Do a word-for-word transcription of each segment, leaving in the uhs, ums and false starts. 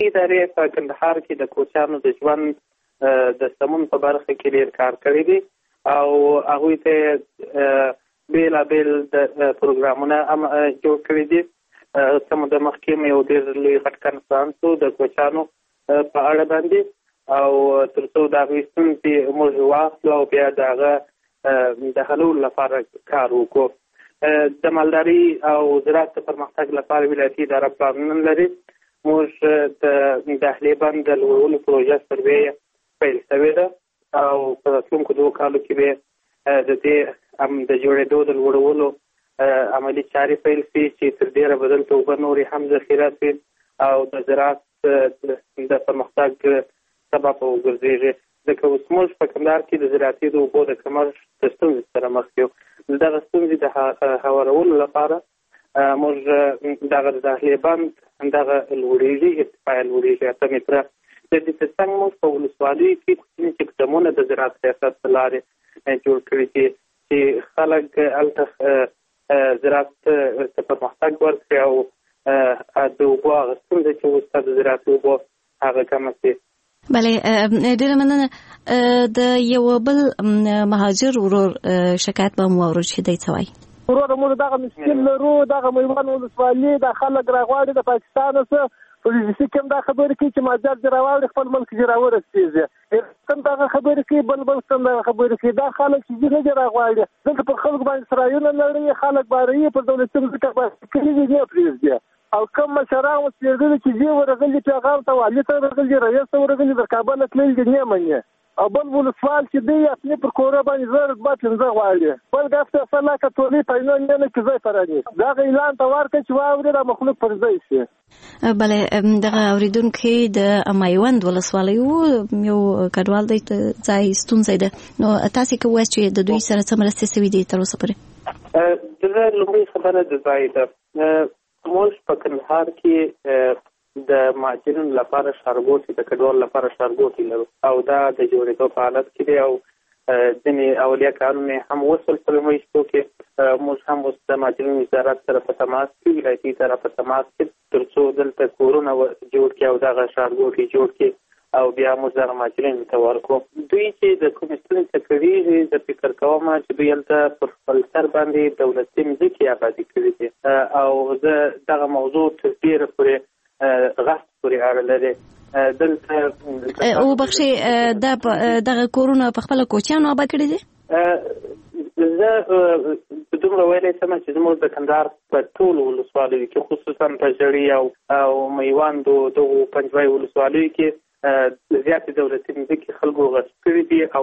ادارې په کندهار کې د کوچیانو د ژوند د سمون په برخه کې ډېر کار کړی دی او هغوی ته بېلابېل د پروګرامونه جوړ کړي دي. څه موده مخکې مې یو ډېر لوی غټ کنفرانس و د کوچیانو په اړه باندې او تر څو د هغوی ستونزې موږ واخلو او بیا د هغه د حلولو لپاره کار وکړو. د مالدارۍ او زراعت د پرمختګ لپاره ولایتي اداره پلانونه لري. موږ د دهلې بند د لوړولو پروژه سروې پیل شوې ده او په راتلونکو دوو کالو کې به د دې د جوړېدو د لوړولو عملي چارې پیل شي چې تر ډېره به دلته اوبه نورې هم ذخیره شي او د زراعت د پرمختګ سبب وګرځېږي. ځکه اوس موږ په کندهار کې د زراعتي د اوبو د کمښت د ستونزې سره مخ یو. د دغه ستونزې د هوارولو لپاره موږ دغه د دهلې بند دغه لوړېږي، ارتفاع یې لوړېږي اته متره. د دې تر څنګ موږ په ولسوالیو کې کوچني اقدامونه د زراعت سیاست په لارې جوړ کړي دي چې خلک هلته زراعت ته پرمختګ ورکړي او د اوبو هغه ستونزه چې اوس د زراعتي اوبو هغه کمه شي. بله، ډېره مننه. د یو بل مهاجر ورور شکایت به مو واورو چې دی څه وایي. وروره موږ دغه مشکل لرو، دغه میوند ولسوالي د خلک راغواړي د پاکستان څخه پولیسي کوم دا خبرې کوي چې مهاجر دې راواړي خپل ملک دې راورسېږي. کوم دغه خبرې کوي، بل بل کوم دغه خبرې کوي. دا خلک چې دې نه دې راغواړي دلته پر خلکو باندې سرایونه لري، خلک باروي پر دولتي ځمکه باندې کلي دې نه پرېږدي او کوم مشران اوس پرېږدي چې دې ورغلي پیغام ته والي ته ورغلي، رئیس ته ورغلي، د کابل تللي دې نه مني او بل ولسوال چې دی اصلي پر کوره باندې زه رتبه پنځه غواړي، بل ګفته اصلا که ټولې پیسې نه نه کې ځای فراني دغه اعلان ته ورکړي چې واوري را مخلوق پر ځای شي. بله، دغه اوریدونکي د میوند ولسوالۍ یو کډوال دی ځای ستونزه ده، نو تاسو کوئ چې د دوی سره څه مرستې شوي دي تر اوسه پورې؟ دغه لومړی خبره د ځای ده. موږ په کندهار کې د مهاجرینو لپاره ښارګوټي د کډوال لپاره ښارګوټي لرو او دا د جوړېدو په حالت کې دی او ځینې اولیه کارونه هم وصل په لومړي شپو کې. موږ هم اوس د مهاجرینو وزارت سره په تماس کې، ولایتي اداره په تماس کې تر څو دلته کورونه جوړ کړي او دغه ښارګوټي جوړ کړي او بیا موږ دغه مهاجرینو ته ورکړو. دوی چې د کومې ستونزې څخه کړېږي زه فکر کوم چې دوی هلته پر خپل سر باندې دولتي مځکې آبادي کړي دي او زه دغه موضوع تر ډېره پورې غصب پورې اړه لري. دلته او بخښئ دغه کورونه په خپله کوچیانو آباد کړي دي؟ زه دومره ویلی شم چې زموږ د کندهار په ټولو ولسوالیو کې خصوصا په ژړۍ او میوندو دغو پنجوایي ولسوالیو کې زیاتې دولتي مځکې خلکو غصب کړي دي او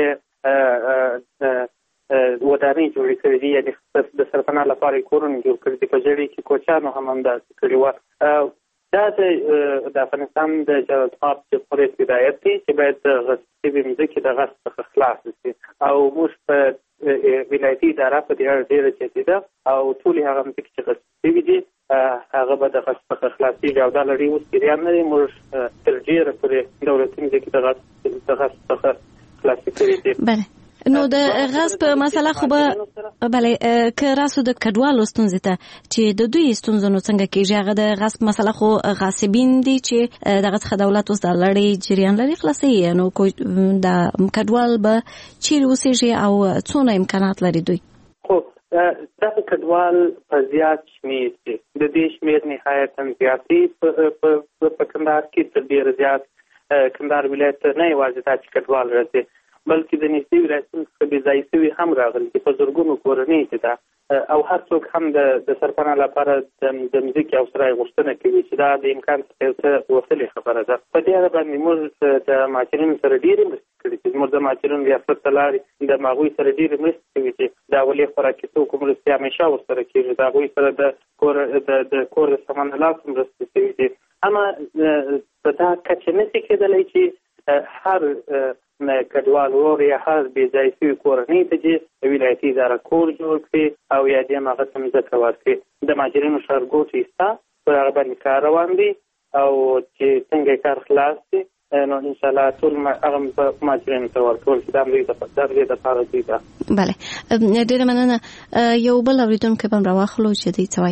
هلته ودانۍ جوړې کړې دي، یعنې د سرپناه لپاره یې کورونه جوړ کړي دي. په ژړۍ کې کوچیانو هم همداسې کړي وه. دا د افغانستان د جلالتمآب جمهوریت هدایت دی چې باید د غصب شوې مځکې د غصب څخه خلاص شي او موږ په ولایتي اداره په دې اړه ډېره جدي ده او ټولې هغه مځکې چې غصب شوي دي هغه به د غصب څخه خلاصېږي او دا لړۍ اوس جریان لري. موږ تر ډېره پورې دولتي مځکې د غصب څخه خلاصې کړي دي. بله، نو د غصب مسله خو به بله که راسو د کډوالو ستونزې ته چې د دوی ستونزو نو څنګه کېږي؟ هغه د غصب مسله خو غاصبین دي چې دغه څخه دولت اوس د لړۍ جریان لري خلاصوي، نو د کډوال به چیرې اوسېږي او څونه امکانات لري دوی؟ خو دغه کډوال په زیات شمېر دي، د دې شمېر نهایتا زیات دي په کندهار کې، تر ډېره زیات کندهار ولایت ته نه یوازې دا چې کډوال راځي بلکې د نږدې ولایتونو څخه بې ځایه شوي هم راغلي دي، په زرګونو کورنۍ چې ده او هر څوک هم د سرپناه لپاره د مځکې او سرای غوښتنه کوي چې دا د امکان څخه یو څه وتلې خبره ده. په دې اړه باندې موږ د مهاجرینو سره ډېرې مرستې کړي دي. زموږ د مهاجرینو ریاست له لارې د هغوی سره ډېرې مرستې کوي چې د اولې خوراکي توکو مرستې همیشه ورسره کېږي، د هغوی سره د کور د کور د سامان لاسو مرستې کوي دي. اما په دا کچه نشي کېدلی چې هر کډوال ورور یا هر بې ځایه شوي کورنۍ ته چې ولایتي اداره کور جوړ کړي او یا دې هم هغه ته مځکه ورکړي. د مهاجرینو ښارګوټي شته، پر هغه باندې کار روان دی او چې څنګه کار خلاص شي نو انشاءالله ټول هغه مهاجرینو ته ورکول چې دا د دپاره دوی ده. بله، ډېره مننه. یو بل اورېدونکی به هم راواخلو چې دوی څه وایي.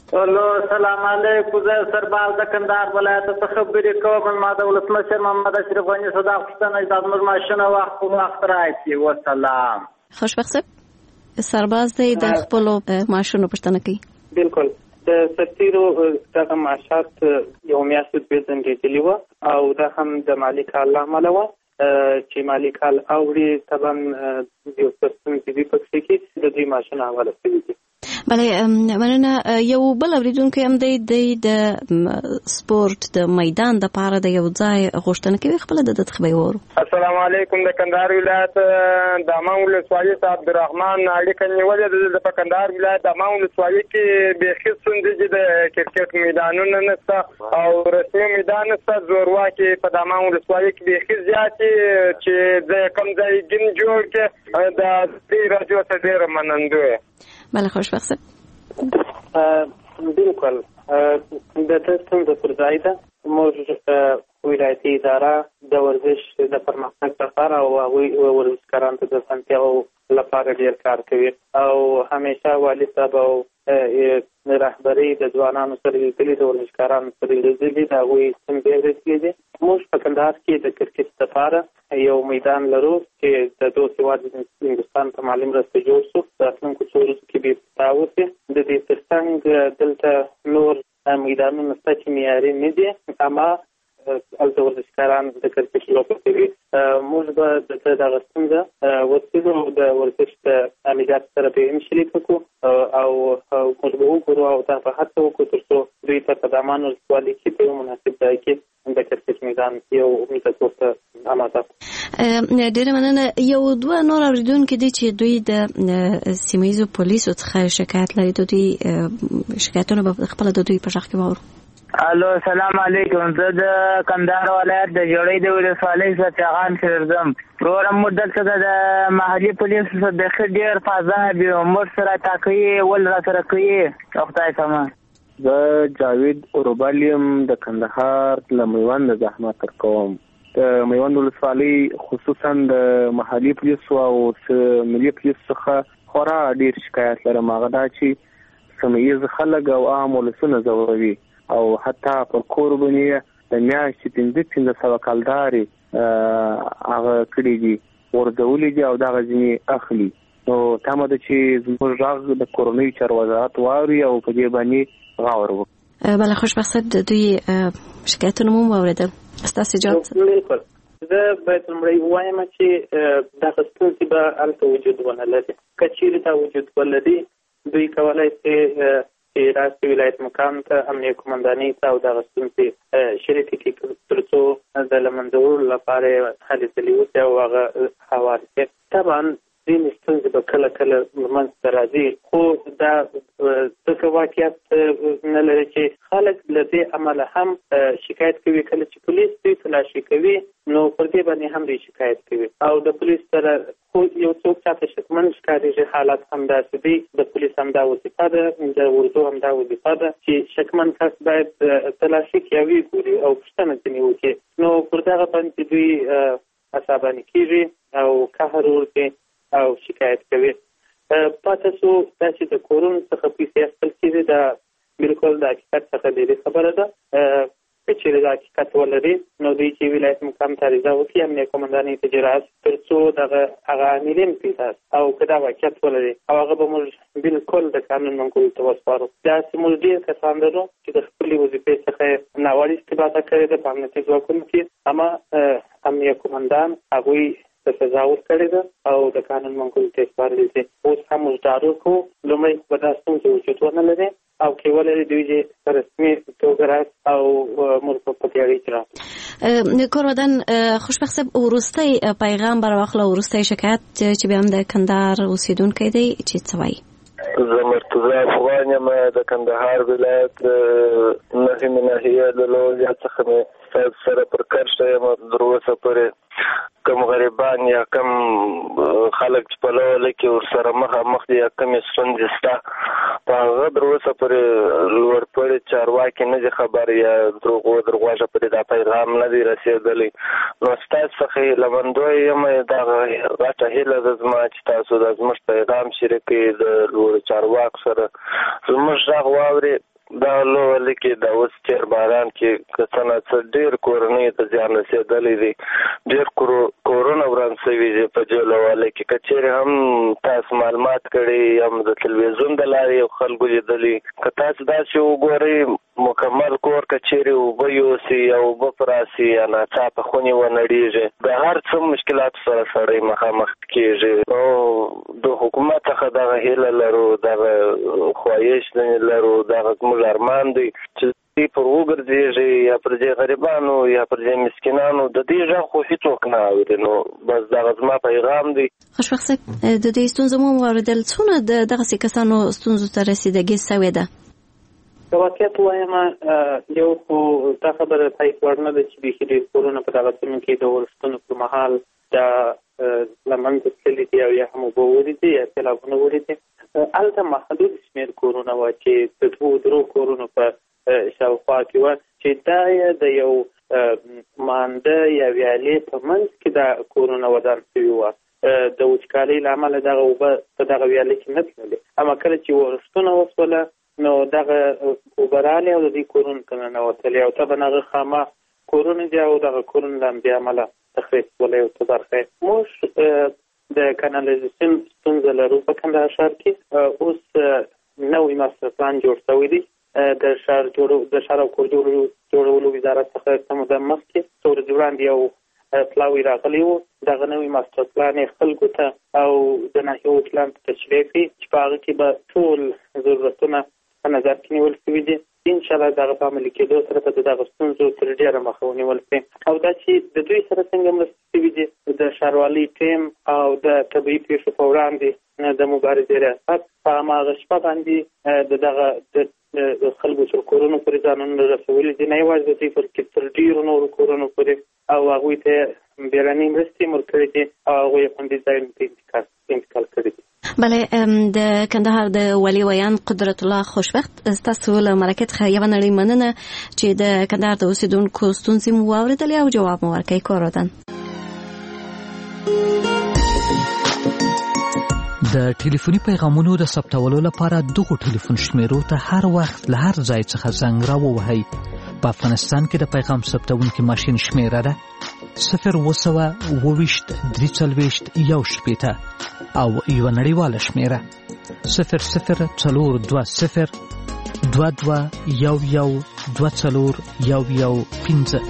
الو سلام علیکم. زه سرباز د کندهار ولایت څخه خبرې کوم. ما د ولسمشر محمد اشرف غني صدا پوښتنه چې زموږ ماشینه وخت په وخت راشي. وسلام. خوشبخت صاحب سرباز دی د خپل ماشینو پوښتنه کوي. بالکل د سرتیرو دغه معاشات یو میاشت په ځنګېدلی و او دا هم د مالي کال له امله وه چې مالي کال اوړي طبعا یو پرسنټ دې پکې کې د دې ماشین حواله شوي دي. بله مننه. یو بل اوریدونکی هم دی د سپورت د میدان د پاره د یو ځای غوښتنه کوي. خپل د دغه خبري وورو. السلام علیکم. د کندهار ولایت د امان ولسوالۍ عبدالرحمن اړیکه نیولې د کندهار ولایت د امان ولسوالۍ کې به خصوصي د کرکټ میدانونه نشته او رسمي میدان نشته. زورواکي په د امان ولسوالۍ کې به خصوصي زیاتې چې د کم ځای ګن جوړ کې د دې راځو ته ډیر منندوی. بله خوشبخت صاحب. بالکل د تاسو د پرځای ده موږ ولایتي اداره د ورزش د پرمختګ لپاره او هغوی ورزشکارانو ته د اسانتیاو لپاره ډیر کار کوي او همیشه والي صاحب او رهبري د ځوانانو سره لیدلي د ورزشکارانو سره لیدلي د هغوی څنګه ورسېدلي دي. موږ په کندهار کې د کرکټ لپاره یو میدان لرو چې د دوه هېواد هندوستان په مالي مرسته جوړ شو. راتلونکو څو ورځو کې به افتتاح وشي. د دې ترڅنګ دلته نور میدانونه شته چې معیاري نه دي اما هلته ورزشکاران د کرکټ لوبه کوي. موږ به د دغه ستونزه ورسېږو او د ورزش د امنیت سره به یې شریکه کړو او موږ به وګورو او دا به هڅه وکړو تر څو دوی ته په د امان ولسوالۍ کې په یو مناسب ځای کې د کرکټ میدان یو میدان ورته اماده کړو. ډېره مننه. یو دوه نور اورېدونکي دي چې دوی د سیمه ییزو پولیسو څخه شکایت لري. د دوی شکایتونه به خپله د دوی په غږ کې واورو. الو سلام علیکم. زه د کندهار ولایت د جوړۍ د ولسوالۍ څخه پیغام شریدم. پروګرام مو دلته د محلي پولیسو څخه د ښه ډېر فضا بي موږ سره تاکوي ول را سره کوي. خدای سامان. زه جاوید اوربالیم د کندهار له میوند زحمت تر کوم. د میوند ولسوالۍ خصوصا د محلي پولیسو او ملي پولیسو څخه خورا ډېر شکایت لرم. هغه دا چې سیمه ییز خلک او عام ولسونه ځوروي او حتی پر کور باندې د میاشتې پنځه پنځه سوه کلدارې هغه کړي دي ورځولي دي او دغه ځینې اخلي. نو تمه ده چې زموږ غږ د کورنیو چارو وزارت واوري او په دې باندې غور وکړي. بله خوشبخت صاحب د دوی شکایتونه مو واورېدل. ستاسو جواب. بالکل. زه باید لومړی ووایم چې دغه ستونزې به هلته وجود ونه لري. که چیرې دا وجود ولري دوی کولی شي چې راسي ولایت مقام ته امنیه قمندانۍ ته او دغه ستونزې شریکې کړي تر څو د له منځه وړلو لپاره یې هلې ځلې وشي او هغه هوار شي. طبعا ځینې ستونزې به کله کله منځته راځي خو دا ځکه واقعیت نه لري چې خلک له دې امله هم شکایت کوي. کله چې پولیس دوی تلاشي کوي نو پر دې باندې هم دوی شکایت کوي او د پولیس سره خو یو څوک چاته شکمن ښکارېږي حالات همداسې دی. د پولیس همدا وظیفه ده، د اردو همدا وظیفه ده چې شکمن کس باید تلاشي کوي او وګوري او پوښتنه ځینې وکړي. نو پر دغه باندې دوی عصباني کېږي او قهر ورکوي او شکایت کوي. پاتې شو دا چې د کورونو څخه پیسې اخیستل کېږي دا بالکل د حقیقت څخه لرې خبره ده. که چیرې دا حقیقت ولري نو دوی چې ولایت مقام ته عریضه وکړي امنیه قمندانۍ ته اجراات تر څو دغه هغه عاملین پیدا او که دا واقعیت ولري او هغه به موږ بالکل د قانون منګولو ته وسپارو. داسې موږ ډېر کسان لرو چې د خپلې وظیفې څخه ناوړه استفاده کړې ده په امنیتي ځواکونو کې اما امنیه قمندان هغوی ته سزا ورکړې ده او د قانون منګولو ته سپارلي دي. اوس هم موږ ډاډ ورکوو لومړی به دا ستونزې وجود ونه لري او کې ولري دوی چې رسمي توګه راشي او موږ په دې اړه اجرا. کورودن خوشبخت صاحب وروستی پیغام بر واخله وروستی شکایت چې به هم د کندهار اوسیدونکی دی چې څه وایي. زه مرتضی افغان یم د کندهار ولایت نهمې ناحیې له لویدیځ څخه مې صاحب سره پر کرښه یم. تر اوسه پورې کم غریبان یا کم خلک چې په لوله کې ورسره مخامخ دي یا کمې ستونزې شته په هغه تر اوسه پورې لوړ پوړي چارواکي نه دي خبر یا دروغ درواغه پرې دا پیغام نه دی رسېدلی. نو ستاسو څخه هیلهمندوی یم دغه غټه هیله ده زما چې تاسو د زموږ پیغام شریکوي د لوړو چارواکو سره زموږ غږ واوري دا لوله کې د اوس چیر باران کې کسانه څه ډیر کورنۍ ته ځان رسېدلې دي ډیر کورونه وران شوي دي په جوړواله کې کچېر هم تاسو معلومات کړي هم د تلویزیون د لارې خلکو لیدلې که تاسو دا چې وګورئ مکمل کور کچېر اوبه یوسي او اوبه پراسي یا ناڅاپه خونې ونړېږي د هر څه مشکلات سره سړی مخامخ کېږي او د حکومت څخه دغه هیله لرو دغه خواهش لرو دغه زموږ ارمان دی چې دوی پر وګرځېږي یا پر دې غریبانو یا پر دې مسکینانو د دې غږ خو هېڅوک نه اوري نو بس دغه زما پیغام دی. خوشبخت صاحب د دې ستونزو مو واورېدل څونه د دغسې کسانو ستونزو ته رسېدګي سوې ده؟ که واقعیت ووایم یو خو دا خبره تایید وړ نه ده چې بیخي ډېر کورونه په دغه سیمه کې د ورښتونو پر مهال دا له منځه تللي دي او یا هم اوبه ولیدي یا سیلابونه ولیدي. هلته محدود شمېر کورونه وه چې د دوو درو کورونو په شاوخوا کې وه چې دا یې د یو مانده یا ویالې په منځ کې دا کورونه ودان شوي وه. د وچکالۍ له امله دغه اوبه په دغه ویالې کې نه تللې، اما کله چې ورښتونه وسوله نو دغه اوبه رالې او د دې کورونو ته ننوتلې او طبعا هغه خامخ کورونه دي او دغه کورونه له همدې امله تخریب شولی او څه برخه یې. موږ د کانالیزیشن ستونزه لرو په کندهار ښار کې. اوس نوی ماسټر پلان جوړ شوی دی د ښار د ښار او کور جوړولو وزارت څخه څه موده مخکې څو ورځې وړاندې یو پلاوی راغلی و. دغه نوی ماسټر پلان یې خلکو ته او د ناحیو وکیلانو ته تشریح کړي چې په هغه کې به ټول ضرورتونه په نظر کې نیول شوي دي. انشاءالله دغه په عملي کېدو سره به د دغه ستونزو تر ډېره مخه ونیول شي. او دا چې د دوی سره څنګه مرستې شوي دي د ښاروالۍ ټیم او د طبیعي پیښو په وړاندې د مبارزې ریاست په هماغه شپه باندې د دغه د خلکو تر کورونو پورې ځانونه رسولي دي، نه یوازې د دوی بلکې تر ډېرو نورو کورونو پورې او هغوی ته بیړنۍ مرستې هم ورکړې دي او هغوی یې خوندي ځایونو ته انتقال کړي دي. بله د کندهار د ولي ویان قدرت الله خوشبخت ستاسو له مرکې څخه یوه نړۍ مننه چې د کندهار د اوسېدونکو ستونزې مو واورېدلې او جواب مو ورکوي. کورودن د ټلیفوني پیغامونو د ثبتولو لپاره دغو ټلیفون شمیرو ته هر وخت له هر ځای څخه زنګ راووهئ. په افغانستان کې د پیغام ثبتونکي ماشین شمیره ده صفر اووه سوه اووه ویشت درې څلوېښت یو شپېته او یوه نړیواله شمیره صفر صفر څلور دوه صفر دوه دوه یو یو دوه څلور یو یو پنځه.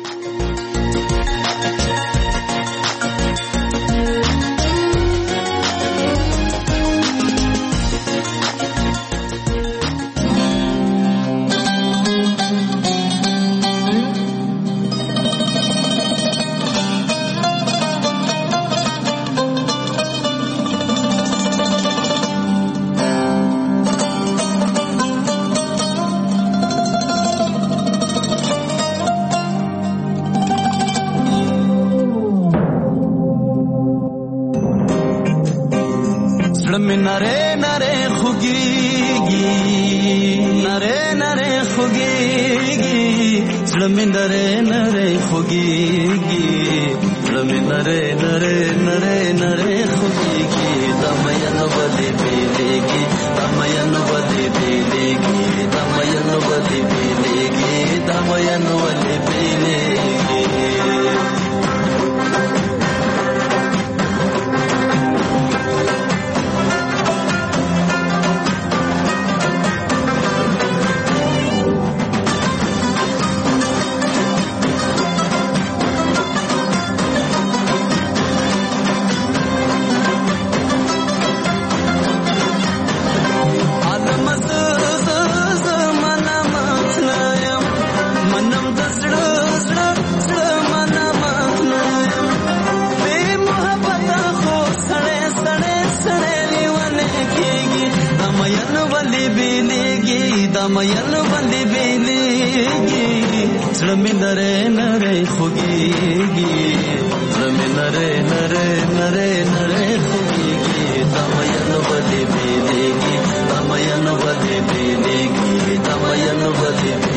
مین باندې بیلېږي زړه مې نری نری خوږېږي زړه مې نری نری نری نری خوږېږي دا مین باندې بیلېږي دا مین باندې بیلېږي دا مین باندې